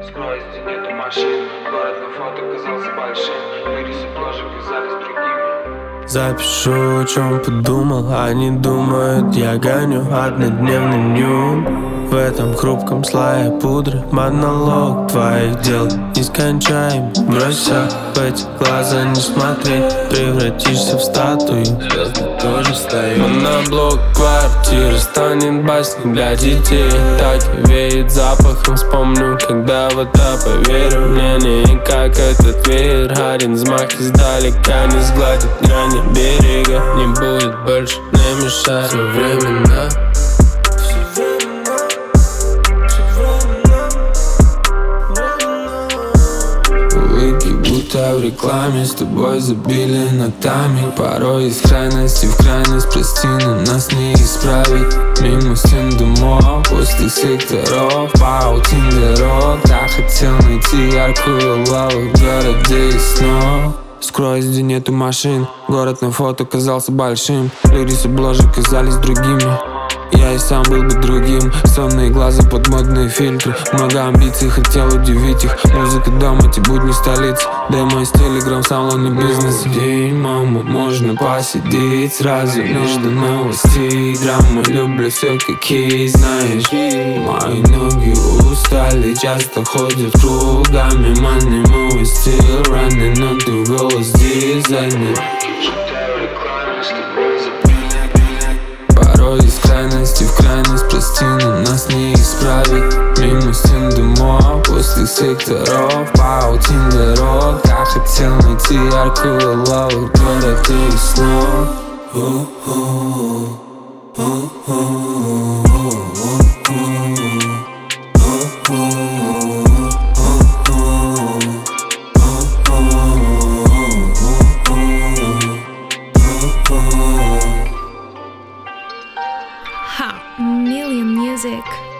Скорости нету машин, город на фото казался большим. Ирисы тоже казались другими. Запишу, о чем подумал, они думают, я гоню однодневный нюн. В этом хрупком слое пудры монолог твоих дел нескончаем. Брось все в эти глаза, не смотри, превратишься в статую. Звезды тоже стоят. Моноблок квартиры станет басней для детей. Так и веет запахом, вспомню, когда в это поверю. Мне не как этот веер, один взмах издалека не сгладит грани берега. Не будет больше, не мешай. Все временно. Будто в рекламе, с тобой забили ногтями. Порой из крайности в крайность, прости, но нас не исправить. Мимо стен домов, после секторов, паутин дорог. Я хотел найти яркую лаву в городе и снов. Скройся, где нету машин, город на фото казался большим. Ирисы бложек казались другими. Я и сам был бы другим. Сонные глаза под модные фильтры. Много амбиций, хотел удивить их. Музыка дома, эти будни столицы. Демо из телеграм-салона бизнеса. День, мама, можно посидеть сразу между новостей. Драма, люблю все как есть, знаешь. Мои ноги устали, часто ходят кругами. Money moving, still running, но ты голос дизайнер. Порой из крайности в крайность, прости, но нас не исправить. Мимо стен домов, после секторов, паутин дорог. Я хотел найти яркую лаву в городе и снов. Million Music.